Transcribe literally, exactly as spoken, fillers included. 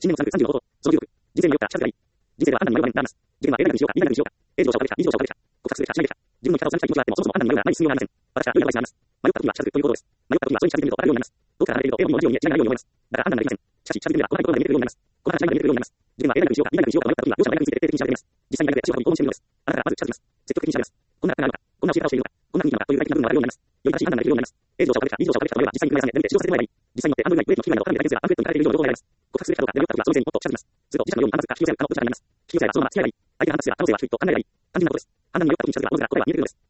新年のさんじゅうの方法、その記録、人生によったチャンスがあり、人生ではあんなに迷う場面になります。自分は A ライフにしようか、B ライフにしようか、A 乗車をかけるか、B 乗車をかけるか、告白するか、しないべきか、自分の生き方を貫きたい気持ちがあっても、そもそもあんなに迷うが前に進みようがありません。私は A の場合になります。迷った時は近づくということです。迷った時はそれに近づいてみると分かるようになります。どうか離れると A のように同じように見え、違いないように思います。だからあんなになりません。しかし、近づいてみれば、こんなにことが見えてくるようになります。この話が見えてくるようになります。自分は A ライフにしようか、B ライフにしようか迷った時は、両者の大学について徹底的に調べてみます。実際に大学で足を踏み込むしてみるのです。あなたからまず近づきます。積極的に調べます。こんな楽なのか、こんな教え方をしているのか、こんな雰囲気なのかという具体的な部分が分かるようになります。より正しい判断ができるようになります。A 乗車をかけるか、B 乗車をかけるかというのは実際に組み合わせで、試乗させてもらえばいい。実際に乗って半分以内、ブレーキの利き具合など他の大切がアンフレットにされているような情報が得られます。告白するかどうかで迷った時はその前にもっと近づきます。すると自社のように甘ずか引き寄せるかのどちらかになります。引き寄せればそのまま付き合えばいい。相手が反発すればその前は引くと考えればいい。単純なことです。判断に迷った時に近づけばおのずから答えは見えてくるのです。